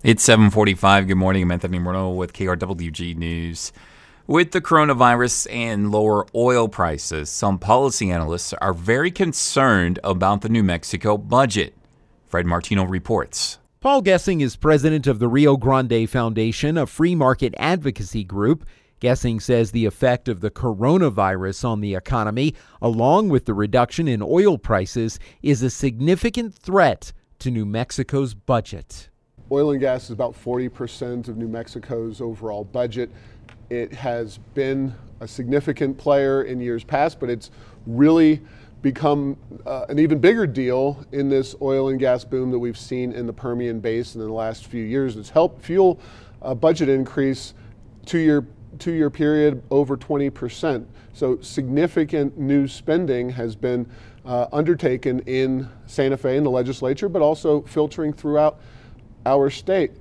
It's 7:45. Good morning. I'm Anthony Morneau with KRWG News. With the coronavirus and lower oil prices, some policy analysts are very concerned about the New Mexico budget. Fred Martino reports. Paul Gessing is president of the Rio Grande Foundation, a free market advocacy group. Gessing says the effect of the coronavirus on the economy, along with the reduction in oil prices, is a significant threat to New Mexico's budget. Oil and gas is about 40% of New Mexico's overall budget. It has been a significant player in years past, but it's really become an even bigger deal in this oil and gas boom that we've seen in the Permian Basin in the last few years. It's helped fuel a budget increase two-year period over 20%. So significant new spending has been undertaken in Santa Fe in the legislature, but also filtering throughout our state.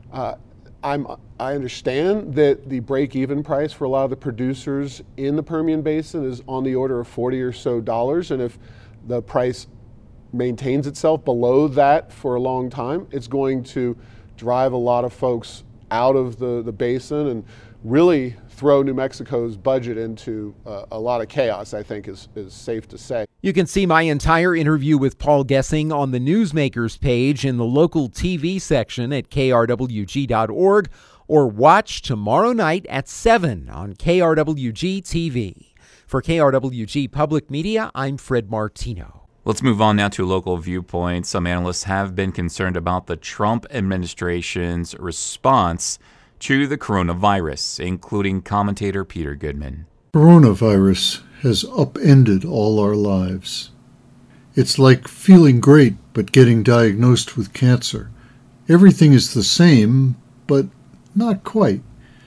I understand that the break-even price for a lot of the producers in the Permian Basin is on the order of $40 or so, and if the price maintains itself below that for a long time, it's going to drive a lot of folks out of the basin and really throw New Mexico's budget into a lot of chaos, I think is safe to say. You can see my entire interview with Paul Gessing on the Newsmakers page in the local TV section at krwg.org or watch tomorrow night at 7 on KRWG TV. For KRWG Public Media, I'm Fred Martino. Let's move on now to local viewpoints. Some analysts have been concerned about the Trump administration's response to the coronavirus, including commentator Peter Goodman. Coronavirus has upended all our lives. It's like feeling great but getting diagnosed with cancer. Everything is the same, but not quite.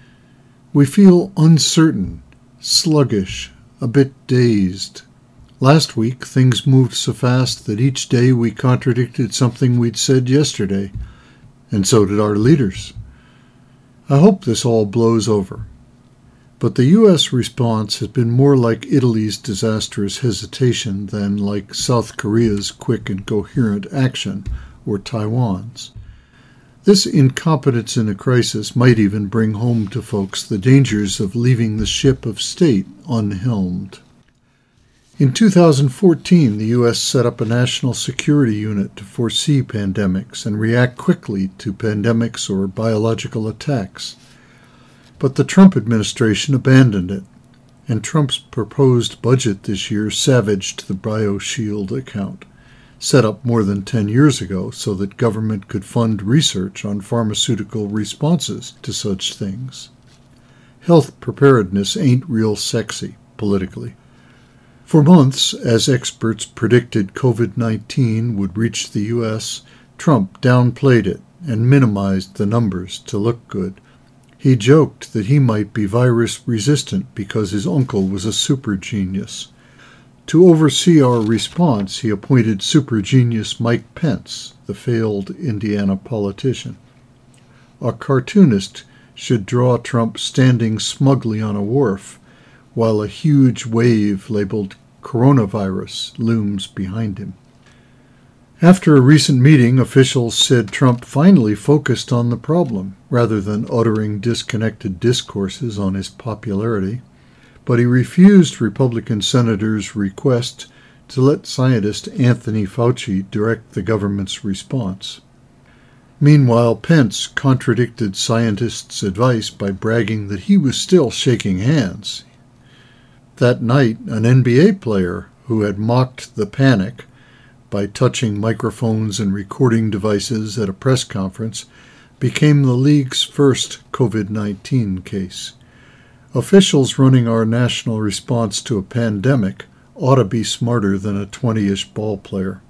We feel uncertain, sluggish, a bit dazed. Last week, things moved so fast that each day we contradicted something we'd said yesterday, and so did our leaders. I hope this all blows over. But the U.S. response has been more like Italy's disastrous hesitation than like South Korea's quick and coherent action or Taiwan's. This incompetence in a crisis might even bring home to folks the dangers of leaving the ship of state unhelmed. In 2014, the U.S. set up a national security unit to foresee pandemics and react quickly to pandemics or biological attacks. But the Trump administration abandoned it, and Trump's proposed budget this year savaged the BioShield account, set up more than 10 years ago so that government could fund research on pharmaceutical responses to such things. Health preparedness ain't real sexy, politically. For months, as experts predicted COVID-19 would reach the U.S., Trump downplayed it and minimized the numbers to look good. He joked that he might be virus-resistant because his uncle was a super genius. To oversee our response, he appointed super genius Mike Pence, the failed Indiana politician. A cartoonist should draw Trump standing smugly on a wharf, while a huge wave labeled coronavirus looms behind him. After a recent meeting, officials said Trump finally focused on the problem, rather than uttering disconnected discourses on his popularity. But he refused Republican senators' request to let scientist Anthony Fauci direct the government's response. Meanwhile, Pence contradicted scientists' advice by bragging that he was still shaking hands. That night, an NBA player who had mocked the panic by touching microphones and recording devices at a press conference became the league's first COVID-19 case. Officials running our national response to a pandemic ought to be smarter than a 20-ish ball player.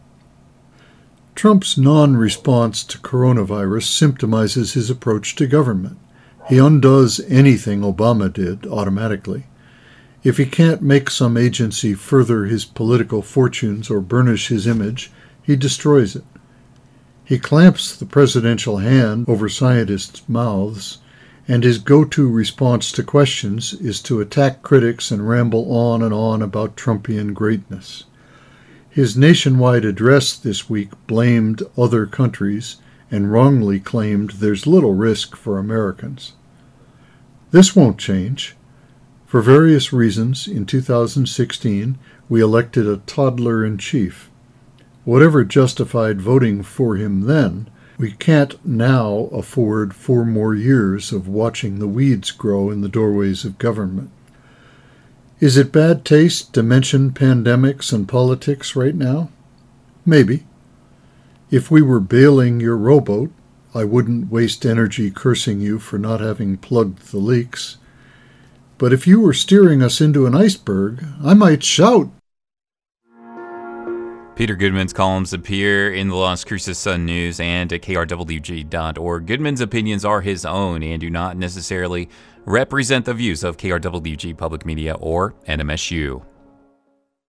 Trump's non-response to coronavirus symptomizes his approach to government. He undoes anything Obama did automatically. If he can't make some agency further his political fortunes or burnish his image, he destroys it. He clamps the presidential hand over scientists' mouths, and his go-to response to questions is to attack critics and ramble on and on about Trumpian greatness. His nationwide address this week blamed other countries and wrongly claimed there's little risk for Americans. This won't change. For various reasons, in 2016, we elected a toddler-in-chief. Whatever justified voting for him then, we can't now afford 4 more years of watching the weeds grow in the doorways of government. Is it bad taste to mention pandemics and politics right now? Maybe. If we were bailing your rowboat, I wouldn't waste energy cursing you for not having plugged the leaks. But if you were steering us into an iceberg, I might shout. Peter Goodman's columns appear in the Las Cruces Sun-News and at krwg.org. Goodman's opinions are his own and do not necessarily represent the views of KRWG Public Media or NMSU.